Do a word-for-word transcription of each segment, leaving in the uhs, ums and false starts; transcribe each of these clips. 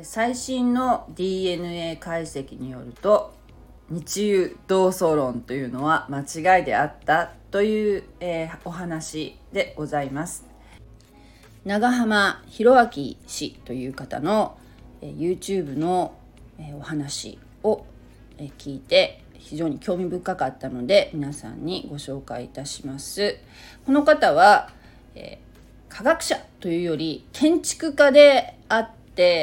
最新の ディーエヌエー 解析によると、日有同祖論というのは間違いであったという、えー、お話でございます。長浜博明氏という方の、えー、YouTube の、えー、お話を、えー、聞いて非常に興味深かったので皆さんにご紹介いたします。この方は、えー、科学者というより建築家であって、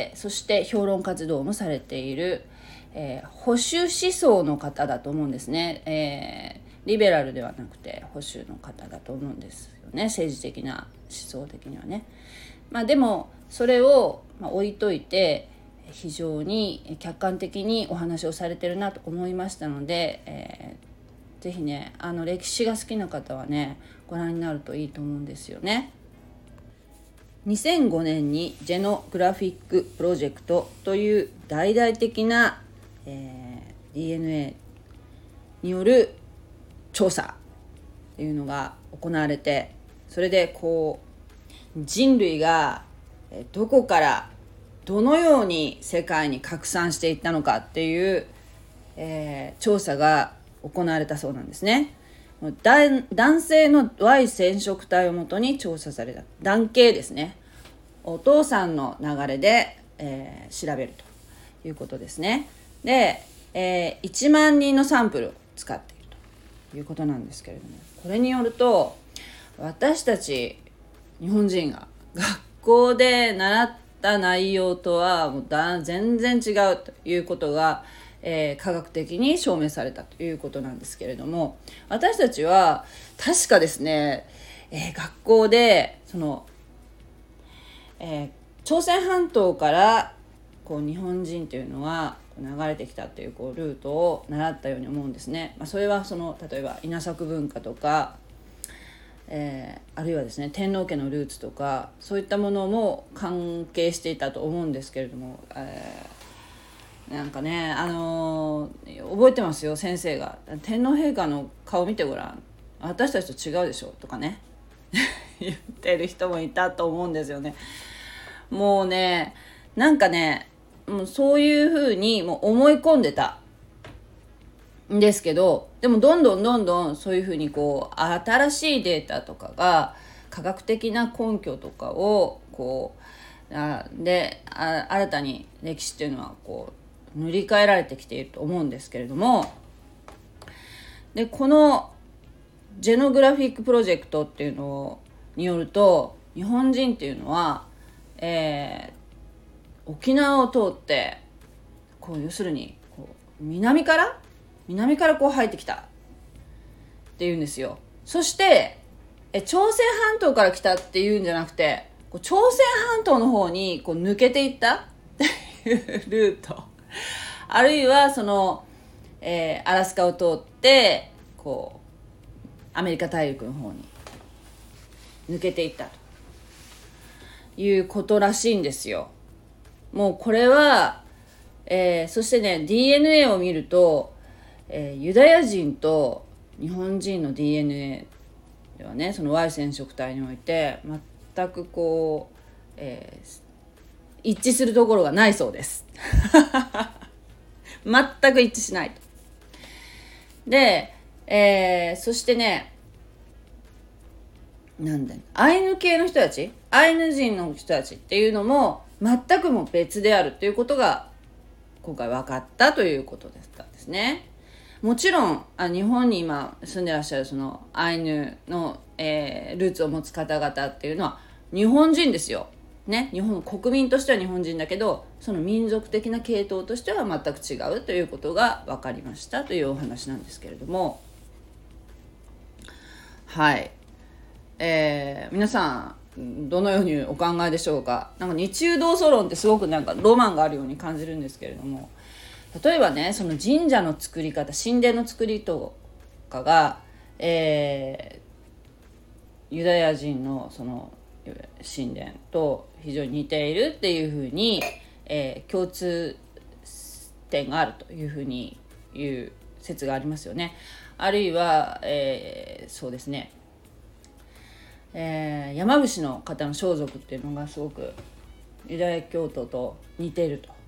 そして評論活動もされている、えー、保守思想の方だと思うんですね、えー、リベラルではなくて保守の方だと思うんですよね、政治的な思想的にはね。まあ、でもそれを置いといて非常に客観的にお話をされてるなと思いましたので、えー、ぜひねあの歴史が好きな方はねご覧になるといいと思うんですよね。にせんごねんにジェノグラフィックプロジェクトという大々的な、えー、ディーエヌエー による調査というのが行われて、それでこう人類がどこからどのように世界に拡散していったのかっていう、えー、調査が行われたそうなんですね。男性の Y 染色体をもとに調査された男系ですね。お父さんの流れで、えー、調べるということですね。で、えー、いちまんにんのサンプルを使っているということなんですけれども、これによると私たち日本人が学校で習った内容とはもうだ全然違うということが、えー、科学的に証明されたということなんですけれども、私たちは確かですね、えー、学校でその、えー、朝鮮半島からこう日本人というのは流れてきたという、こうルートを習ったように思うんですね。まあ、それはその例えば稲作文化とか、えー、あるいはですね天皇家のルーツとかそういったものも関係していたと思うんですけれども、えー、なんかね、あのー、覚えてますよ。先生が天皇陛下の顔見てごらん、私たちと違うでしょとかね言ってる人もいたと思うんですよね。もうねなんかねもうそういう風にもう思い込んでたんですけど、でもどんどんどんどんそういうふうにこう新しいデータとかが科学的な根拠とかをこうあであ新たに歴史っていうのはこう塗り替えられてきていると思うんですけれども、でこのジェノグラフィックプロジェクトっていうのによると、日本人っていうのは、えー、沖縄を通ってこう要するにこう南から南からこう入ってきたっていうんですよ。そしてえ朝鮮半島から来たっていうんじゃなくて、こう朝鮮半島の方にこう抜けていったっていうルート、あるいはその、えー、アラスカを通ってこうアメリカ大陸の方に抜けていったということらしいんですよ。もうこれは、えー、そしてね ディーエヌエー を見るとえー、ユダヤ人と日本人の ディーエヌエー ではね、その Y 染色体において全くこう、えー、一致するところがないそうです全く一致しないと。で、えー、そしてねなんだアイヌ系の人たちアイヌ人の人たちっていうのも全くも別であるということが今回分かったということだったんですね。もちろんあ日本に今住んでらっしゃるそのアイヌの、えー、ルーツを持つ方々っていうのは日本人ですよ、ね、日本国民としては日本人だけど、その民族的な系統としては全く違うということが分かりましたというお話なんですけれども、はい、えー、皆さんどのようにお考えでしょうか。なんか日有同祖論ってすごくなんかロマンがあるように感じるんですけれども、例えばねその神社の作り方、神殿の作りとかが、えー、ユダヤ人のその神殿と非常に似ているっていうふうに、えー、共通点があるというふうにいう説がありますよね。あるいは、えー、そうですね、えー、山伏の方の装束っていうのがすごくユダヤ教徒と似ていると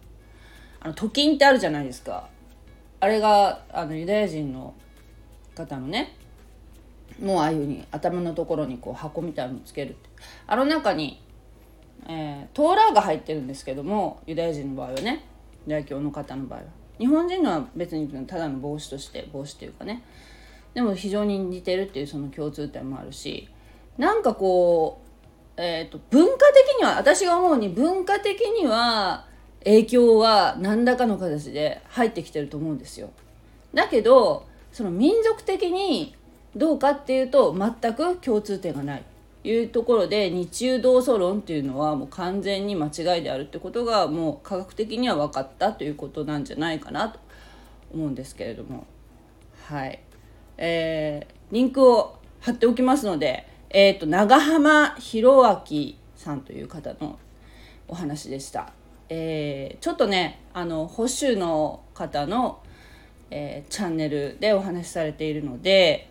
あのトキンってあるじゃないですか。あれがあのユダヤ人の方のね、もうああいう風に頭のところにこう箱みたいなのつけるって、あの中に、えー、トーラーが入ってるんですけども、ユダヤ人の場合はね、ユダヤ教の方の場合は、日本人のは別にただの帽子として、帽子っていうかね、でも非常に似てるっていうその共通点もあるし、なんかこう、えーと、文化的には、私が思うに文化的には影響は何らかの形で入ってきてると思うんですよ。だけどその民族的にどうかっていうと全く共通点がないというところで、日中同祖論っていうのはもう完全に間違いであるってことがもう科学的には分かったということなんじゃないかなと思うんですけれども、はい、えー、リンクを貼っておきますので、えーと、長浜博明さんという方のお話でした。えー、ちょっとね、あの保守の方の、えー、チャンネルでお話しされているので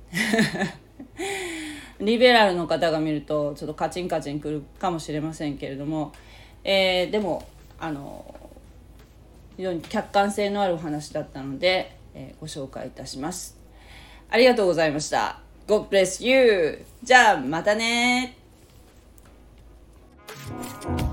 リベラルの方が見るとちょっとカチンカチンくるかもしれませんけれども、えー、でもあの非常に客観性のあるお話だったので、えー、ご紹介いたします。ありがとうございました。 God bless you。 じゃあまたね。